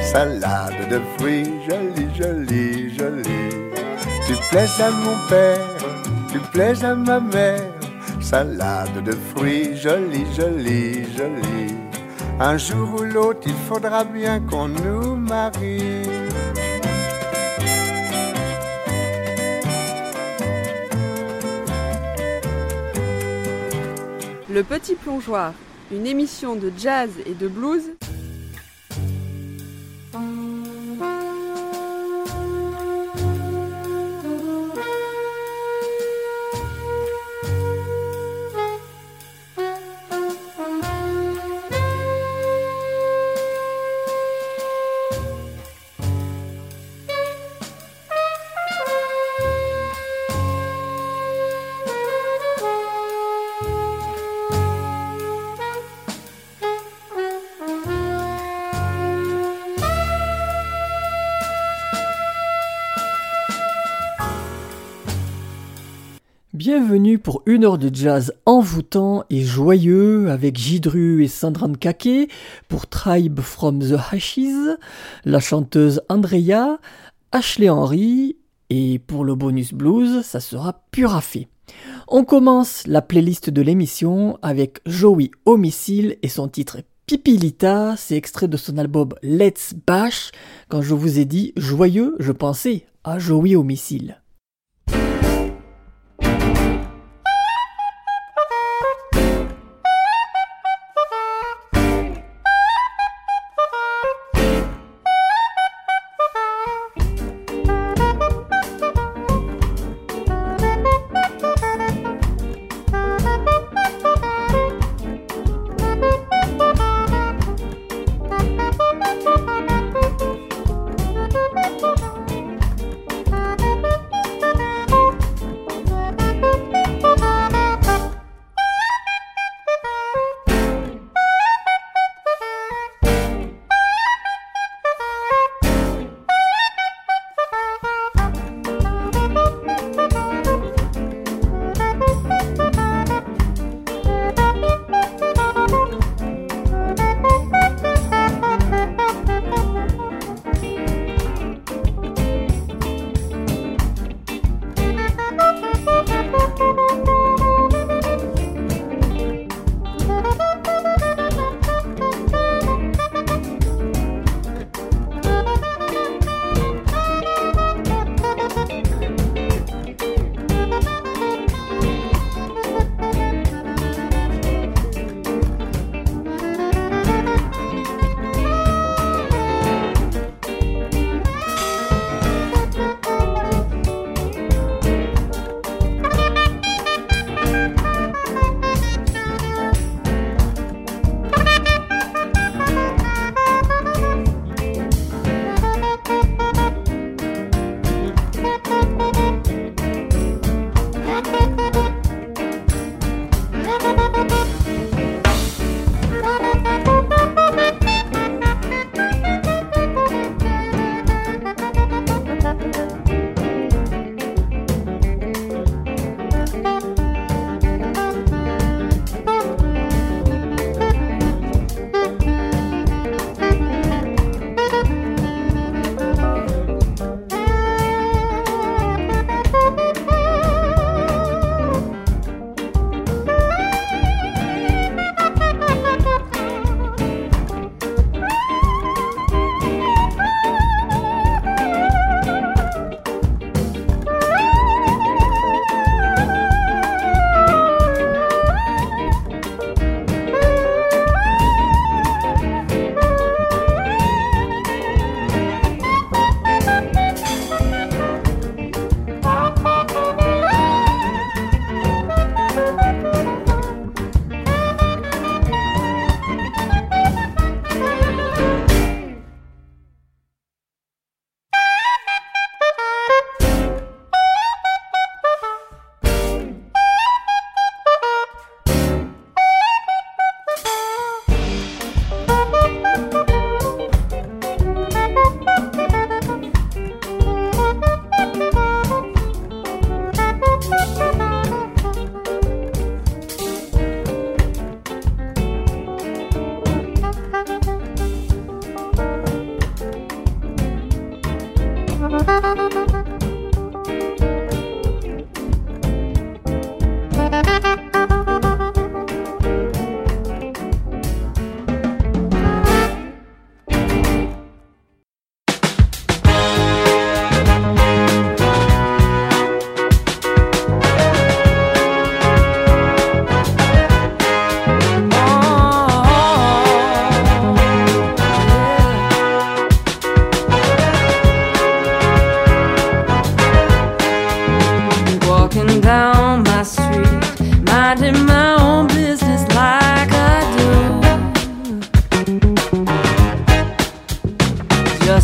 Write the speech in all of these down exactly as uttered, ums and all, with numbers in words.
salade de fruits, jolie, jolie, jolie. Tu plais à mon père, tu plais à ma mère, salade de fruits, jolie, jolie, jolie. Un jour ou l'autre, il faudra bien qu'on nous marie. Le Petit Plongeoir, une émission de jazz et de blues. Bienvenue pour une heure de jazz envoûtant et joyeux avec Jidru et Sandran Kake pour Tribe from the Ashes, la chanteuse Andrea, Ashley Henry et pour le bonus blues, ça sera Purafé. On commence la playlist de l'émission avec Joey Homicile et son titre Pipilita, c'est extrait de son album Let's Bash. Quand je vous ai dit joyeux, je pensais à Joey Homicile.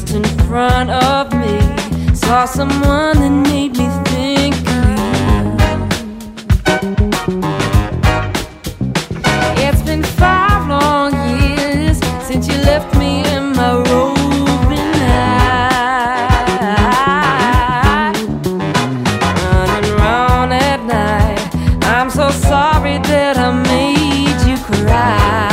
just in front of me, saw someone that made me think of you. It's been five long years since you left me in my roving night, running around at night. I'm so sorry that I made you cry.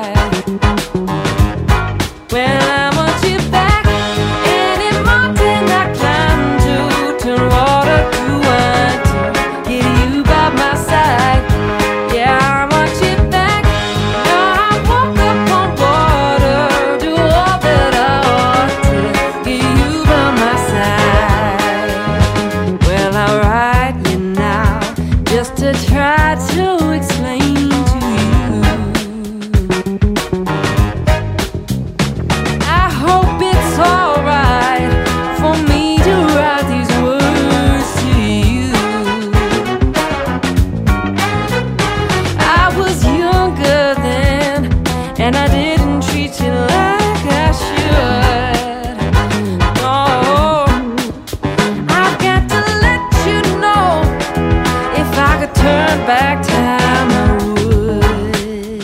Well, I want you back. Any mountain I climb to, turn water to wine to get you by my side. Yeah, I want you back. Now I walk up on water, do all that I ought to get you by my side. Well, I write you now just to try to explain to you. I hope it's alright for me to write these words to you. I was younger then, and I didn't treat you like I should. No, I've got to let you know, if I could turn back time, I would.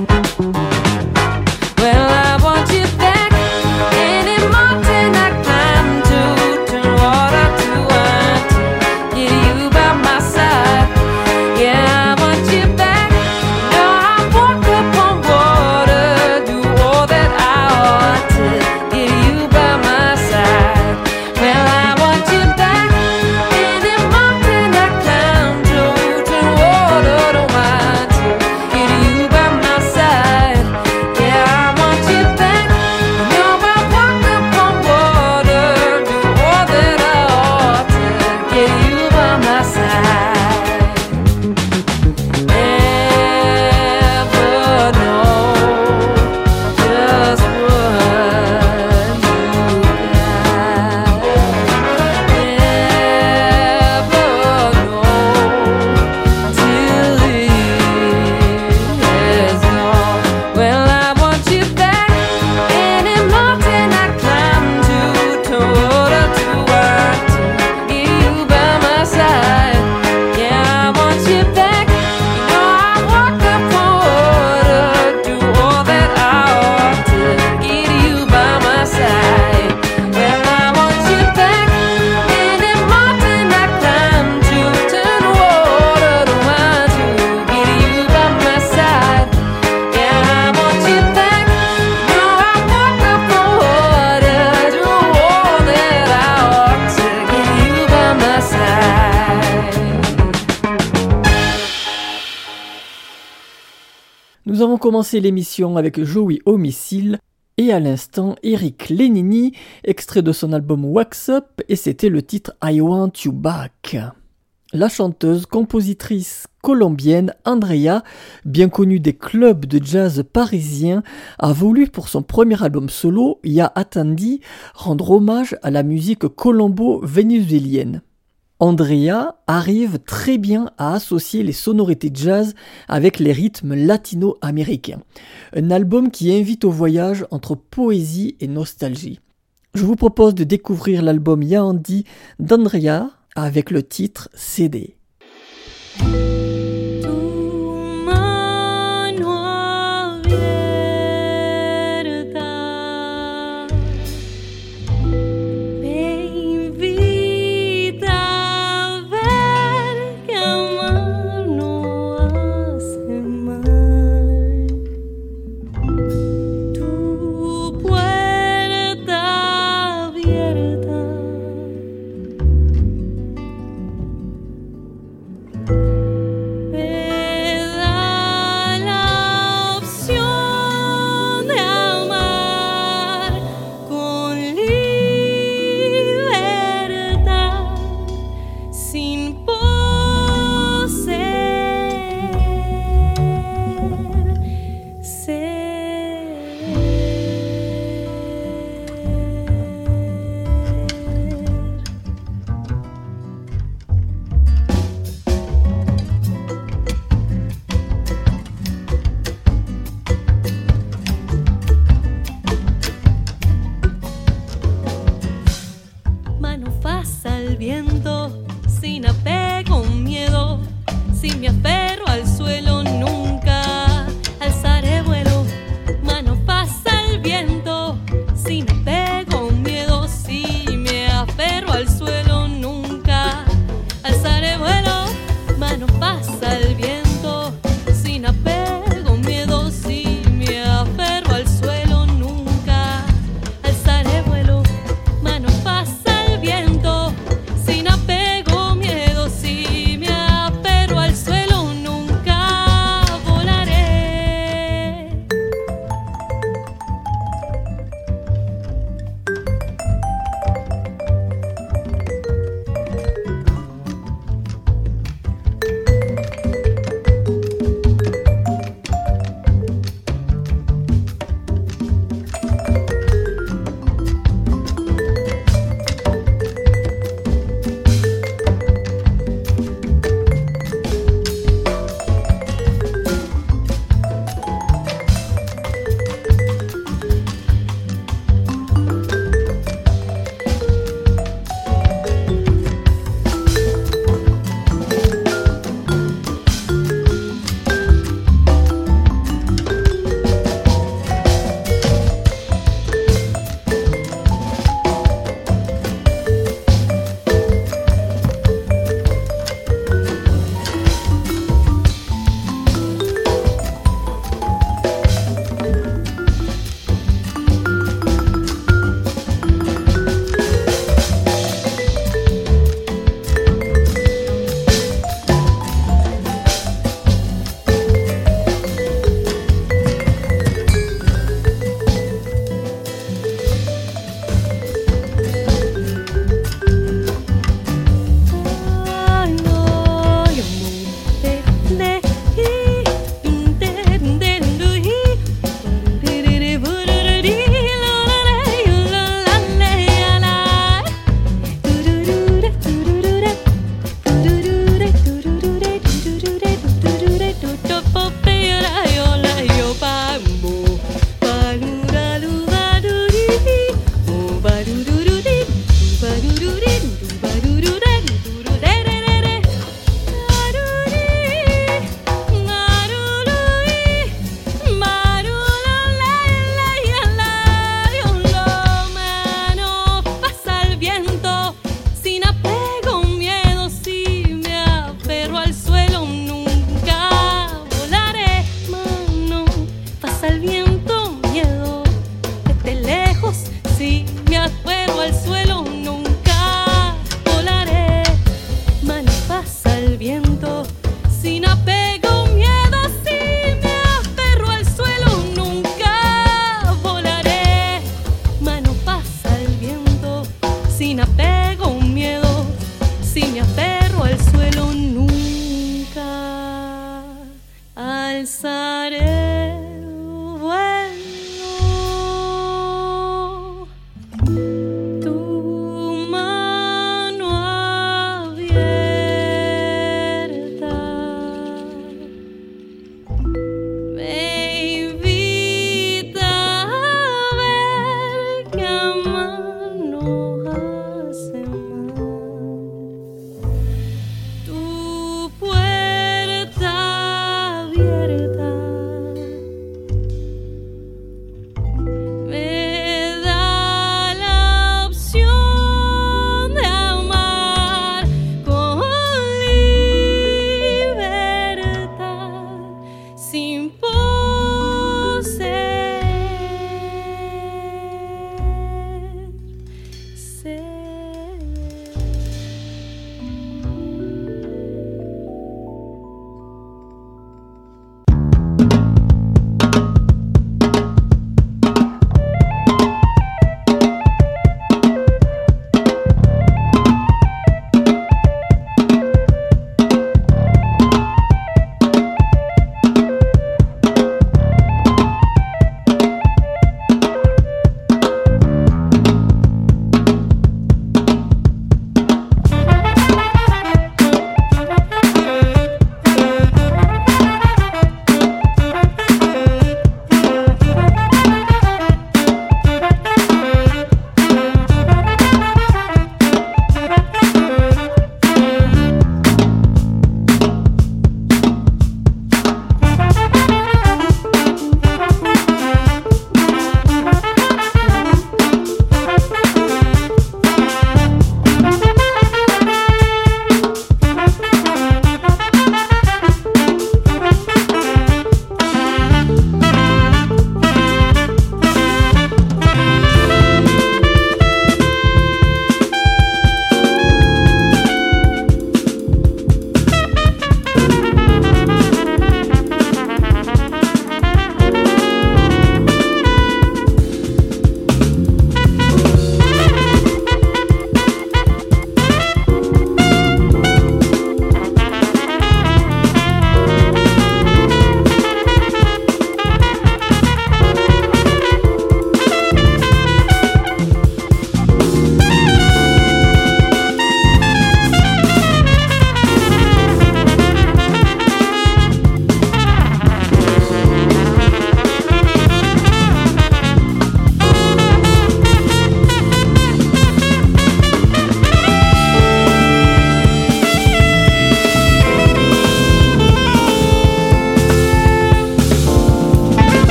Well, I want you back. Any mountain I climb to, turn water to wine to get you by my side. Yeah, I want you back. Now I walk up on water, do all that I ought to get you by my side. Well, I want you back. Any mountain I climb to, turn water to wine to get you by my side. Yeah, I want you back. Now I walk up on water, do all that I ought to get you by my side. Never know just what you got. Never know till it is gone. Well, I want you back. Any mountain I climb to, turn water to wine to get you by my side. Yeah, I want you back. You know I walk up on water, do all that I ought to get you by my side. Well, I want you back. Any mountain I climb to, turn water to wine to get you by my side. Yeah, I want you back. You know I walk up on water, do all that I ought to get you by my side. Nous avons commencé l'émission avec Joey Homicile et à l'instant Eric Lenini, extrait de son album Wax Up, et c'était le titre I Want You Back. La chanteuse, compositrice colombienne Andrea, bien connue des clubs de jazz parisiens, a voulu pour son premier album solo, Ya Atandi, rendre hommage à la musique colombo-vénézuélienne. Andrea arrive très bien à associer les sonorités jazz avec les rythmes latino-américains. Un album qui invite au voyage entre poésie et nostalgie. Je vous propose de découvrir l'album Ya Andi d'Andrea avec le titre C D. Tu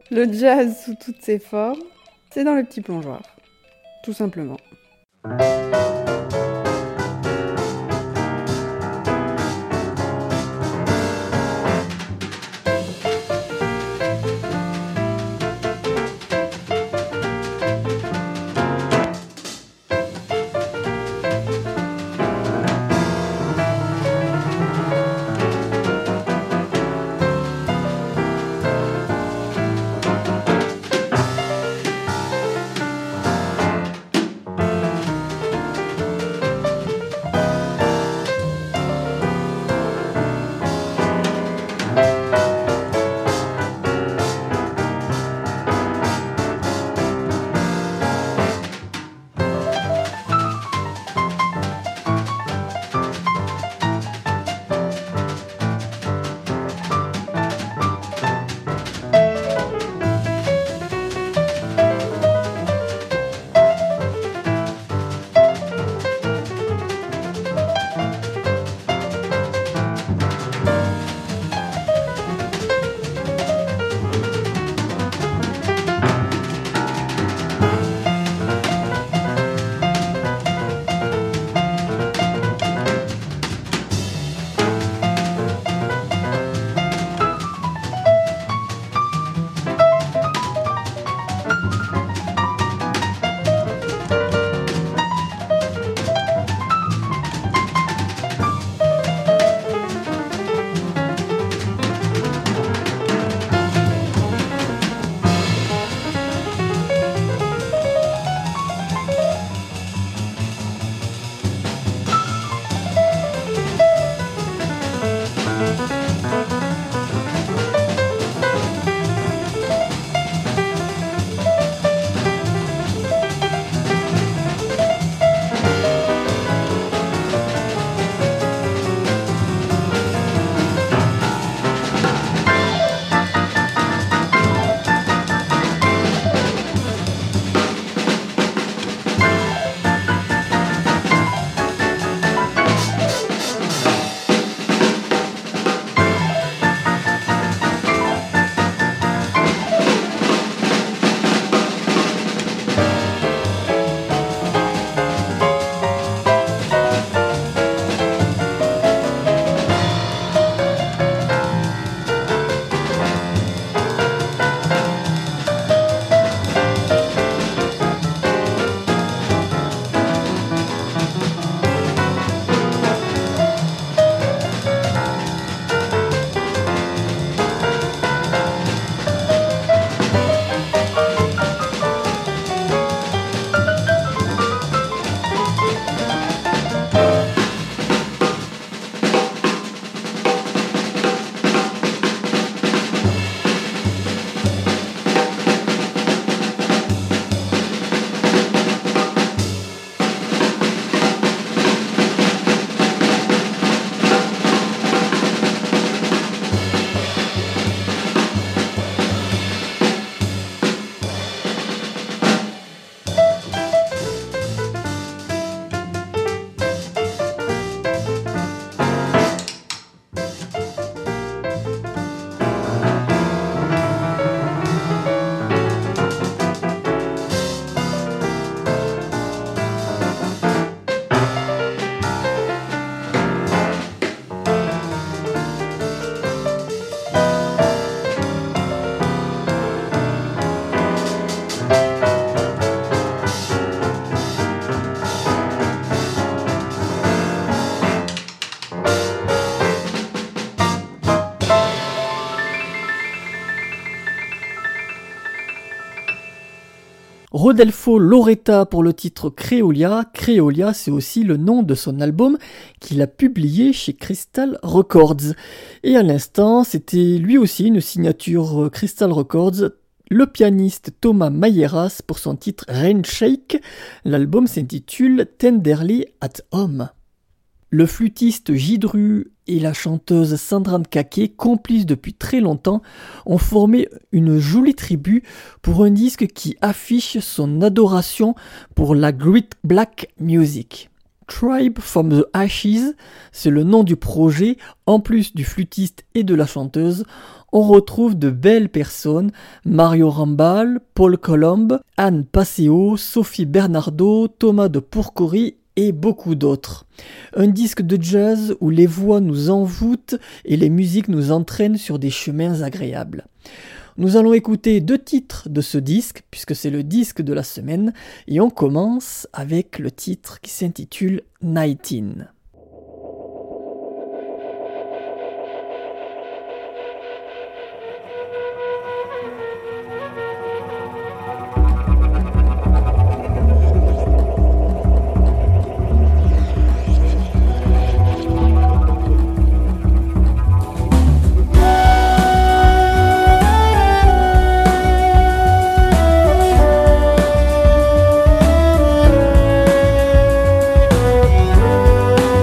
Le jazz sous toutes ses formes, c'est dans le petit plongeoir, tout simplement. Rodolfo Loretta pour le titre Creolia. Creolia, c'est aussi le nom de son album qu'il a publié chez Crystal Records. Et à l'instant, c'était lui aussi une signature Crystal Records, le pianiste Thomas Mayeras pour son titre Rain Shake. L'album s'intitule Tenderly at Home. Le flûtiste Jidru et la chanteuse Sandra Nkake, complices depuis très longtemps, ont formé une jolie tribu pour un disque qui affiche son adoration pour la Great Black Music. Tribe from the Ashes, c'est le nom du projet. En plus du flûtiste et de la chanteuse, on retrouve de belles personnes, Mario Rambal, Paul Colombe, Anne Passeo, Sophie Bernardo, Thomas de Pourcory et beaucoup d'autres. Un disque de jazz où les voix nous envoûtent et les musiques nous entraînent sur des chemins agréables. Nous allons écouter deux titres de ce disque, puisque c'est le disque de la semaine, et on commence avec le titre qui s'intitule nineteen. Thank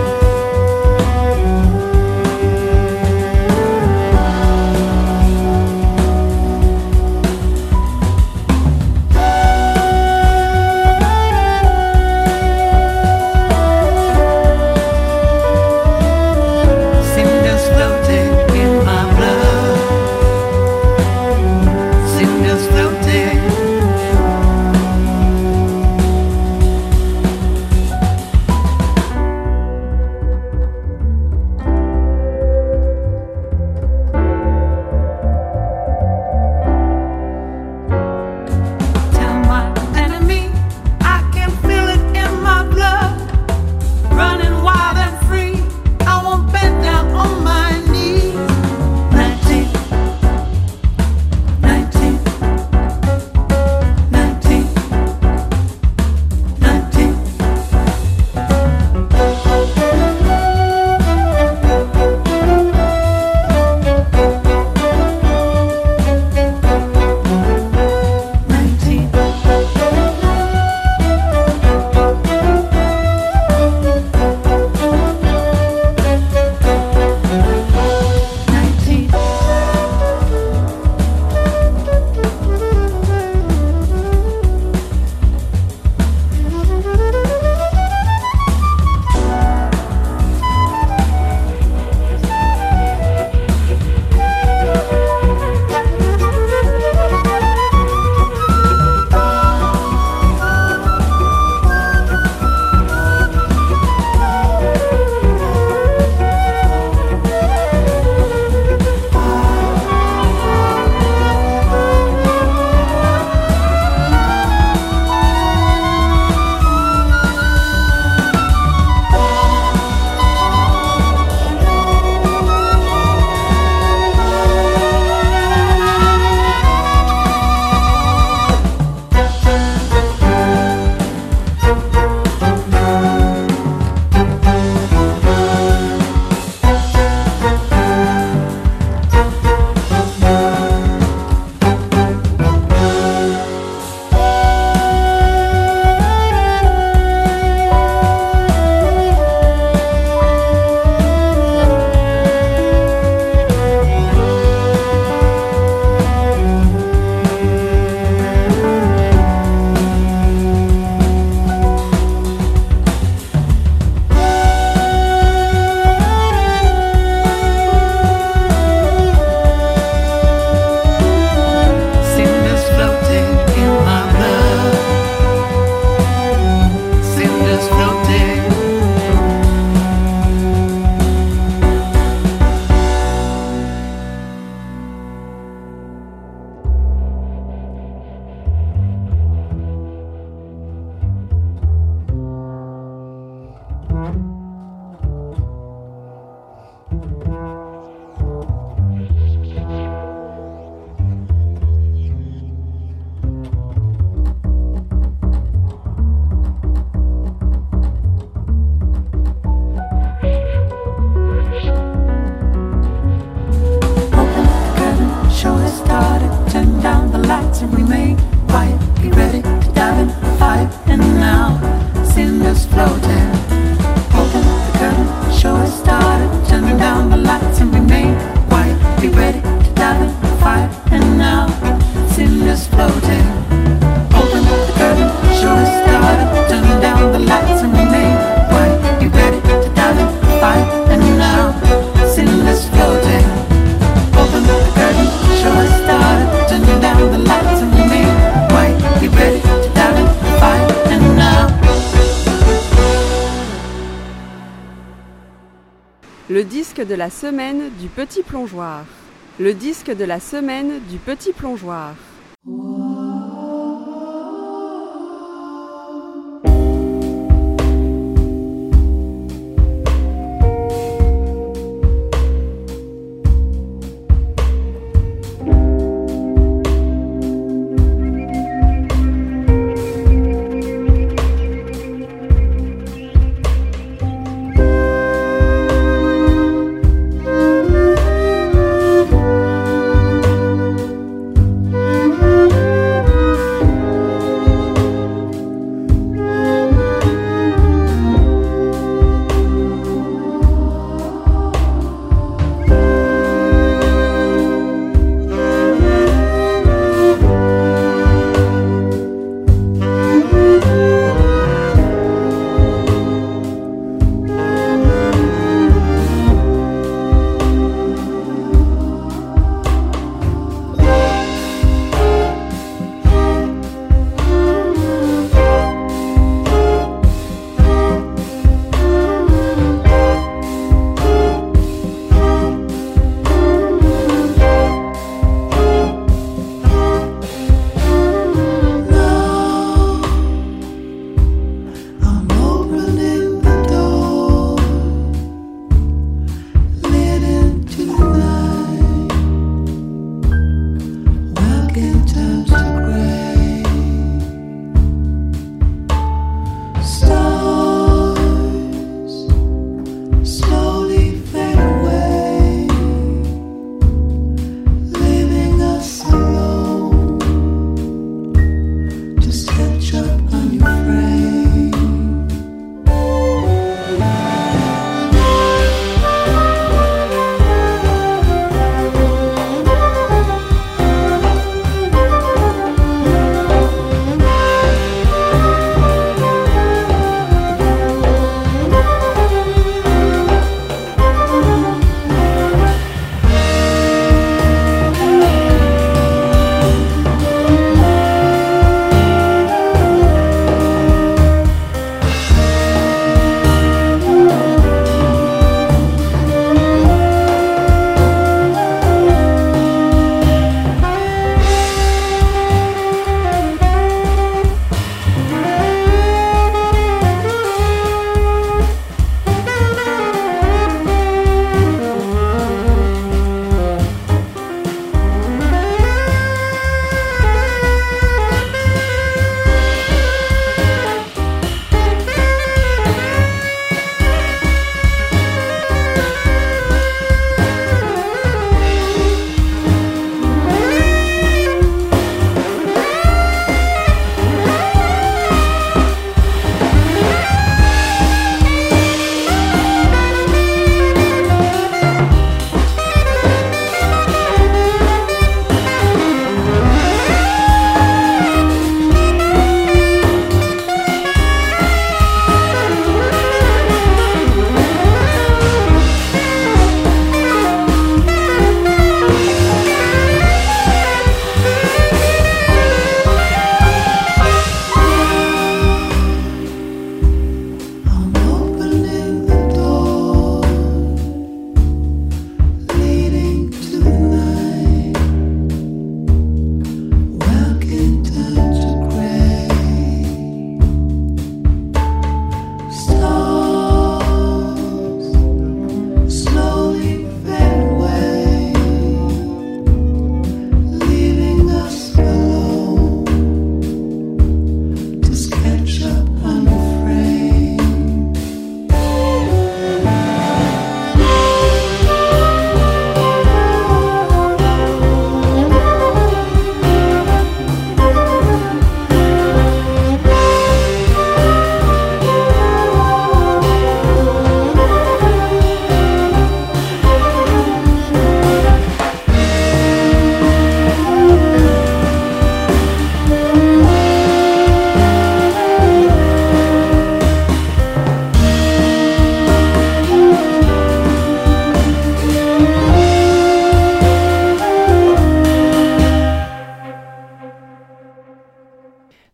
Le disque de la semaine du petit plongeoir. Le disque de la semaine du petit plongeoir.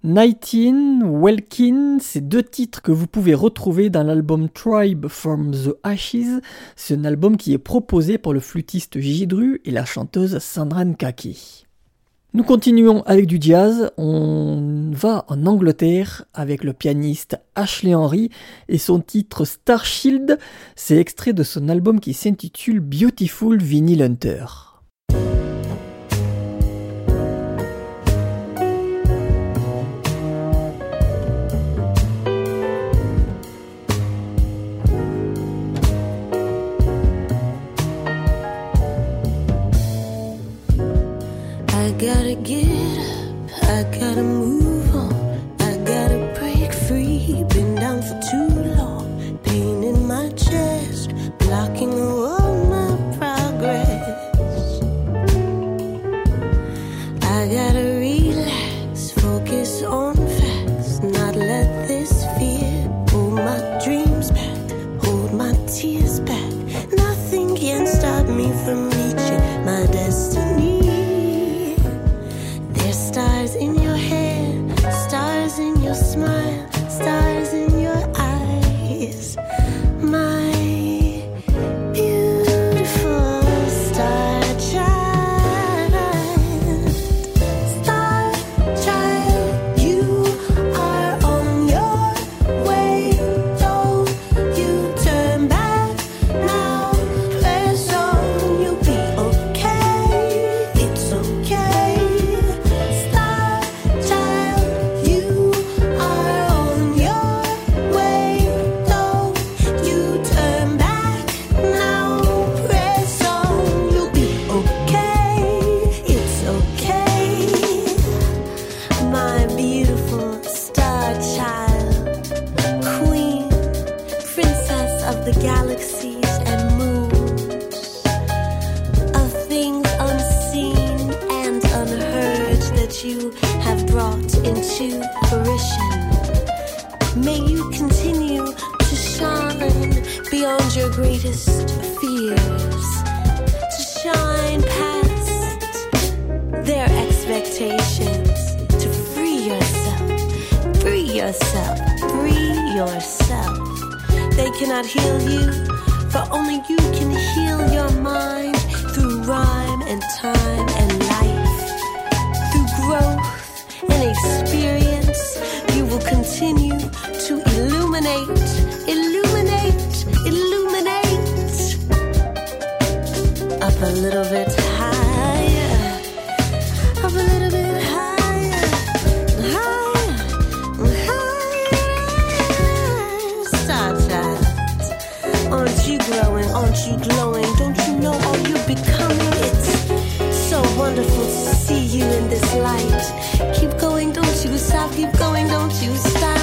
Nightin, Welkin, c'est deux titres que vous pouvez retrouver dans l'album Tribe from the Ashes. C'est un album qui est proposé par le flûtiste Jidru et la chanteuse Sandra Nkaki. Nous continuons avec du jazz, on va en Angleterre avec le pianiste Ashley Henry et son titre Starshield, c'est extrait de son album qui s'intitule Beautiful Vinyl Hunter. I gotta get up, I gotta move on, I gotta break free. Been down for too long, pain in my chest, blocking all my progress. I gotta relax, focus on facts, not let this fear hold my dreams back, hold my tears back. Nothing can stop me from reaching my destiny. Stars in your hair, stars in your smile, stars in your eyes. My beautiful star child, star child, you are on your way. Don't you turn back now. Press on, you'll be okay. It's okay. Your greatest fears, to shine past their expectations, to free yourself, free yourself, free yourself. They cannot heal you, for only you can heal your mind through rhyme and time and life. Through growth and experience, you will continue to illuminate, illuminate, illuminate. Up a little bit higher, up a little bit higher, higher, higher. Star child, aren't you growing, aren't you glowing? Don't you know all you're becoming? It's so wonderful to see you in this light. Keep going, don't you stop, keep going, don't you stop.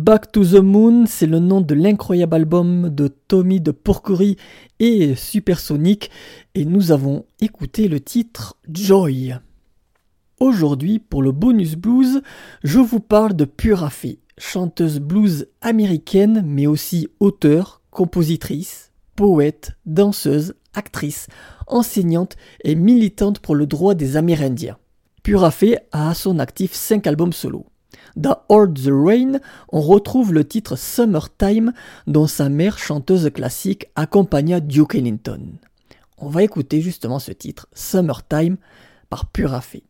Back to the Moon, c'est le nom de l'incroyable album de Tommy de Porquerie et Supersonic, et nous avons écouté le titre Joy. Aujourd'hui, pour le bonus blues, je vous parle de Pura Fée, chanteuse blues américaine, mais aussi auteure, compositrice, poète, danseuse, actrice, enseignante et militante pour le droit des Amérindiens. Pura Fée a à son actif cinq albums solo. Dans Hold the Rain, on retrouve le titre Summertime dont sa mère, chanteuse classique, accompagna Duke Ellington. On va écouter justement ce titre, Summertime, par Pura Fée.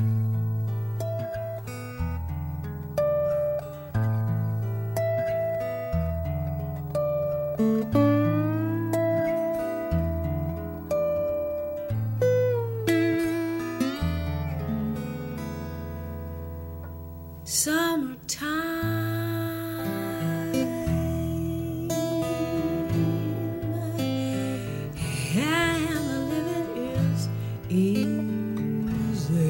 Summertime, and the living is easy.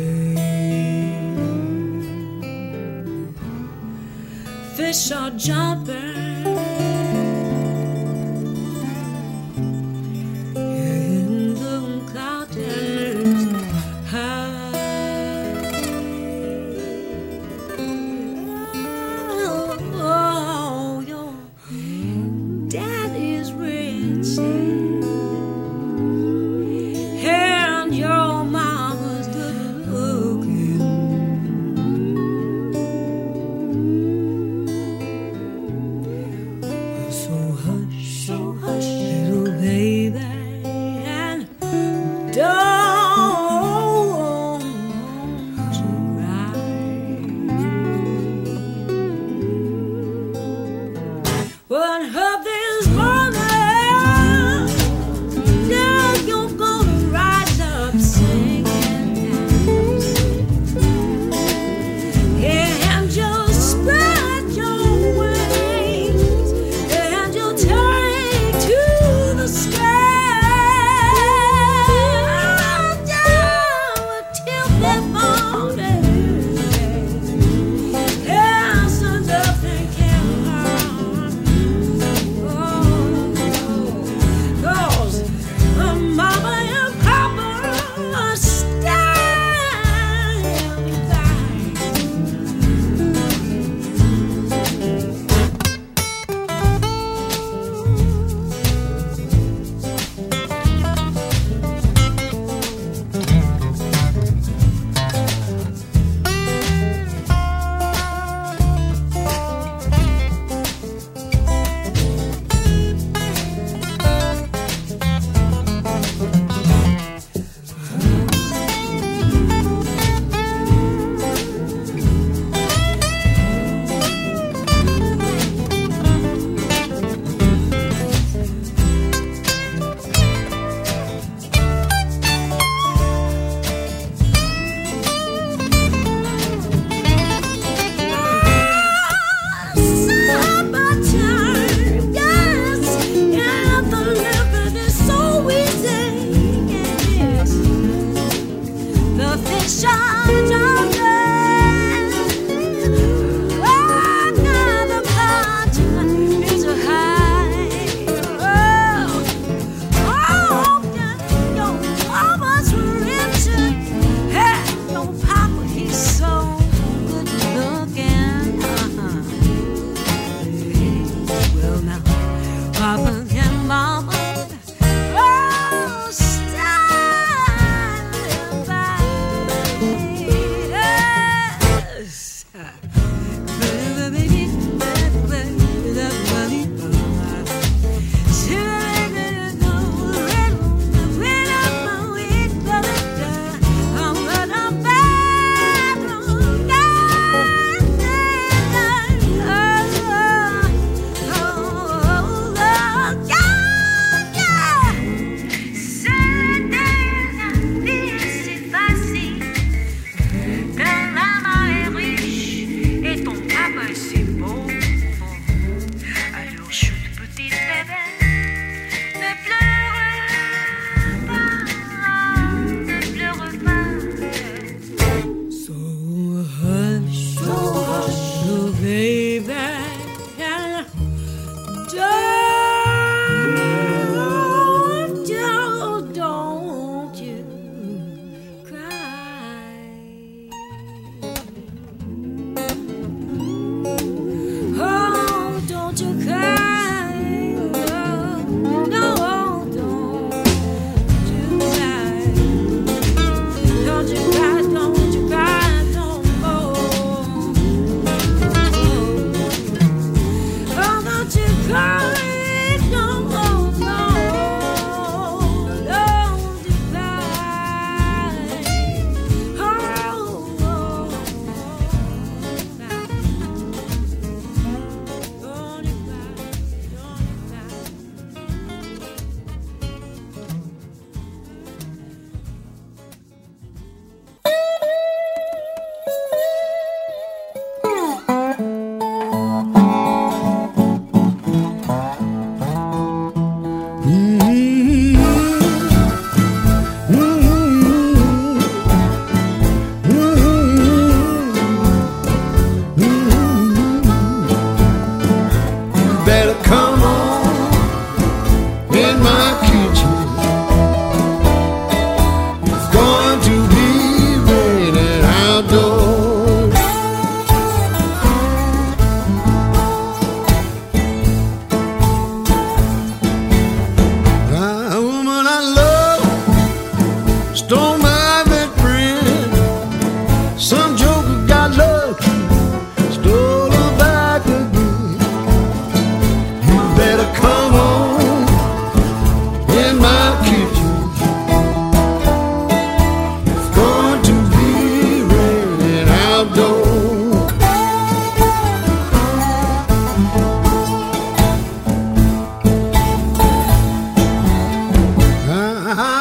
Fish are jumping in the clouds high.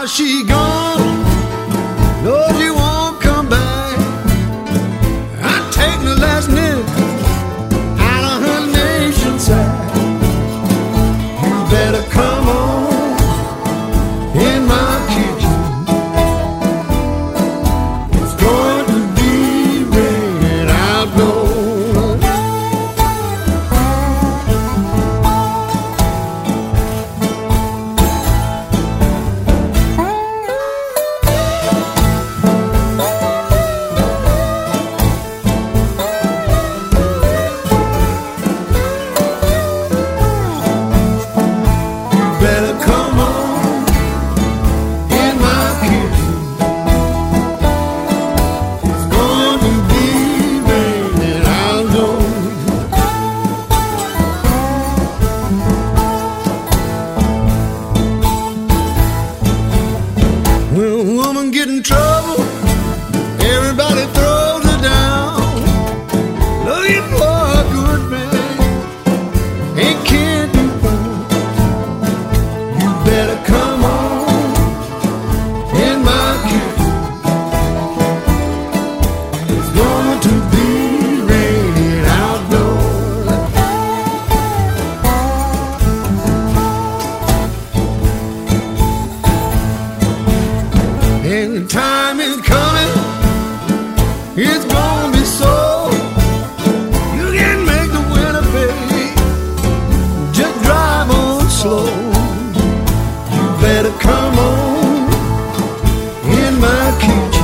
Now she gone, Lord, you won't come back. I take the last nip out of her nation side. You better come on in my kitchen. It's going to be raining outdoors. And the time is coming, it's gonna be so. You can make the winter, baby, just drive on slow. You better come on in my kitchen.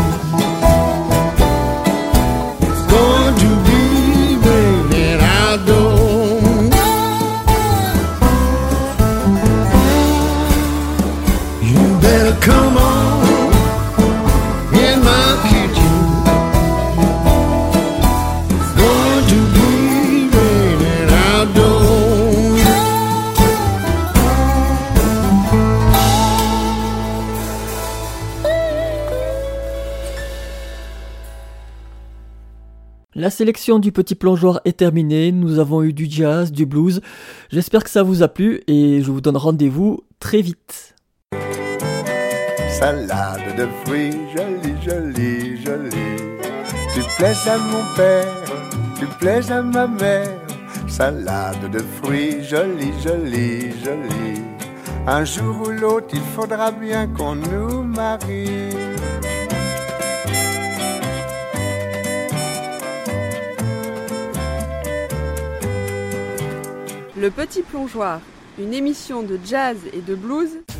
It's going to be raining outdoors. You better come on. La sélection du Petit Plongeoir est terminée, nous avons eu du jazz, du blues, j'espère que ça vous a plu et je vous donne rendez-vous très vite. Salade de fruits, jolie, jolie, jolie. Tu plais à mon père, tu plais à ma mère. Salade de fruits, jolie, jolie, jolie. Un jour ou l'autre, il faudra bien qu'on nous marie. Le Petit Plongeoir, une émission de jazz et de blues